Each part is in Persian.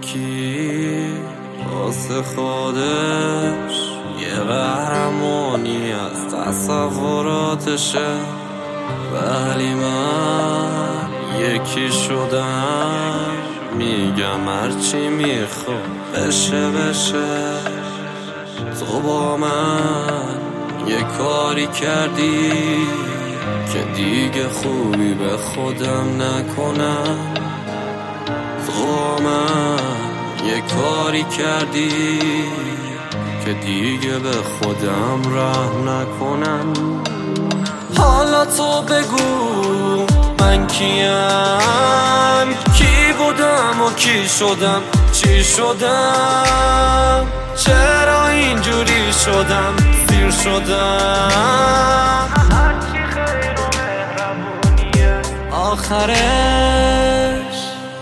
کی واسه خودش یه قهرمانی از تصوراتشه، ولی من یکی شدم. میگم هرچی میخواد بشه بشه. تو با من یه کاری کردی که دیگه خوبی به خودم نکنم. تو با من یه کاری کردی که دیگه به خودم رحم نکنم. حالا تو بگو من کیم، کی بودم و کی شدم، چی شدم، چرا اینجوری شدم، سیر شدم. هرچی خیر و مهربونیه آخرش.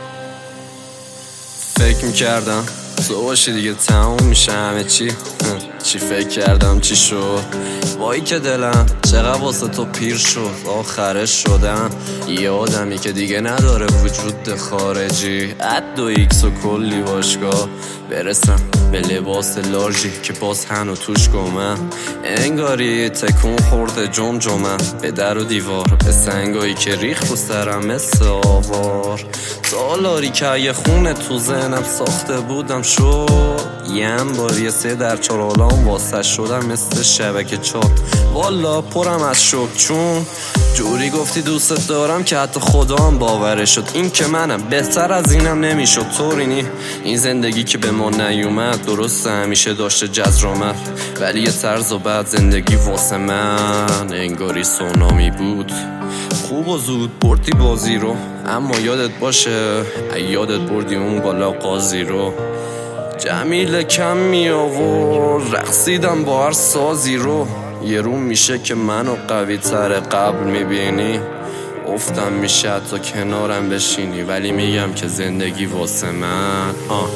فکر میکردم تو باشی دیگه تموم میشه همه چی. چی فکر کردم چی شد، وای که دلم چقدر واسه تو پیر شد. آخرش شدم یه آدمی که دیگه نداره وجود خارجی. اد و ایکس و کلی باشگاه برسم به لباس لارژی که باز هنو توش گمم. انگاری تکون خورده جمجمم به در و دیوار، به سنگایی که ریخ رو سرم مثل آوار. تالاری که یه خونه تو ذهنم ساخته بودم شد. یه بار یه 3x4 واسه شدم مثل شبکه 4. والا پرم از شک چون جوری گفتی دوست دارم که حتی خدام باورش شد. این که منم بهتر از اینم نمیشد. طورینی این زندگی که به ما نیومد، درسته همیشه داشته جذر آمد، ولی یه طرز و بعد زندگی واسه من انگاری سونامی بود. خوب و زود بردی بازی رو، اما یادت باشه یادت بردی اون بالا قاضی رو. جمیل کم می آورد رقصیدم با هر سازی رو. یه رو میشه که منو قوی تر قبل میبینی، افتم میشه حتی کنارم بشینی، ولی میگم که زندگی واسه من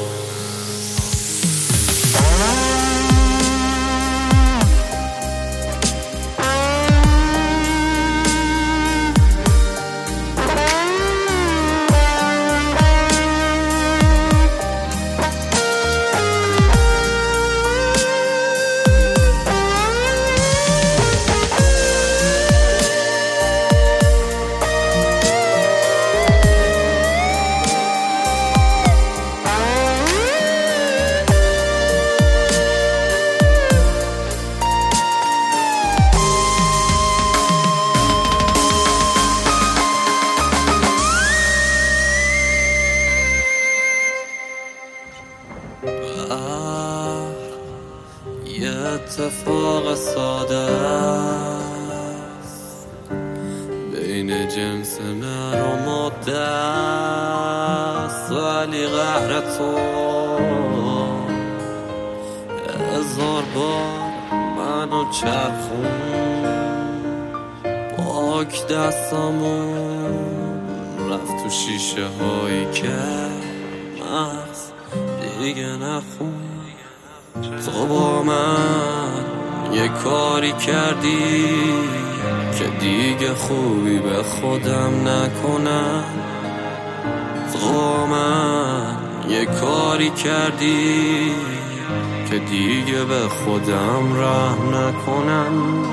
یه اتفاق ساده است بین جنس نر و ماده است، ولی قهر تو 1000 بار منو چرخون. پاک دستامون رفت تو شیشه هایی که مغز دیگه نخون. تو با من یه کاری کردی که دیگه خوبی به خودم نکنم. تو با من یه کاری کردی که دیگه به خودم رحم نکنم.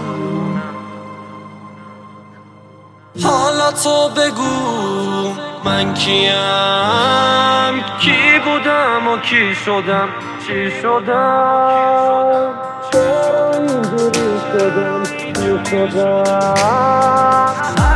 حالا تو بگو من کیم، کی بودم و کی شدم، چی شدم، چرا اینجوری شدم، چی شدم.